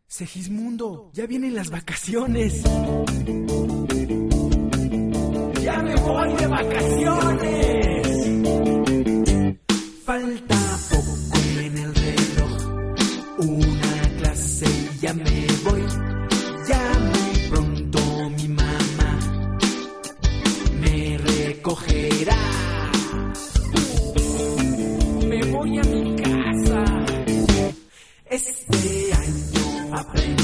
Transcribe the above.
Segismundo, ya vienen las vacaciones. ¡Ya me voy de vacaciones! Falta poco en el reloj, una clase y ya me voy. Ya muy pronto mi mamá me recogerá. Me voy a mi casa. Este año aprendí